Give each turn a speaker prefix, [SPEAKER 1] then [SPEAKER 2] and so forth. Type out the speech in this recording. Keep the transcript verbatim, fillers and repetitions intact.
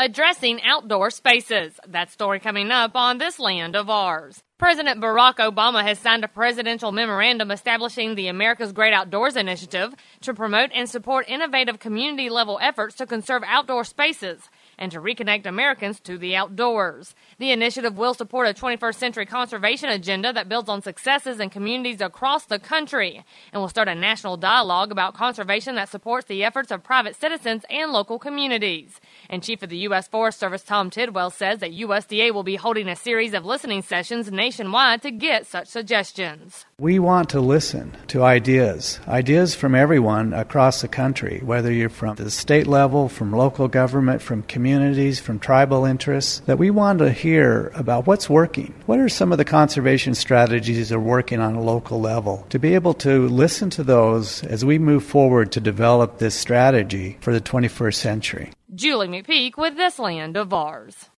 [SPEAKER 1] addressing outdoor spaces. That story coming up on This Land of Ours. President Barack Obama has signed a presidential memorandum establishing the America's Great Outdoors Initiative to promote and support innovative community-level efforts to conserve outdoor spaces and to reconnect Americans to the outdoors. The initiative will support a twenty-first century conservation agenda that builds on successes in communities across the country and will start a national dialogue about conservation that supports the efforts of private citizens and local communities. And Chief of the U S Forest Service Tom Tidwell says that U S D A will be holding a series of listening sessions nationwide to get such suggestions.
[SPEAKER 2] We want to listen to ideas, ideas from everyone across the country, whether you're from the state level, from local government, from communities, from tribal interests, that we want to hear about what's working. What are some of the conservation strategies that are working on a local level? To be able to listen to those as we move forward to develop this strategy for the twenty-first century.
[SPEAKER 1] Julie McPeak with This Land of Ours.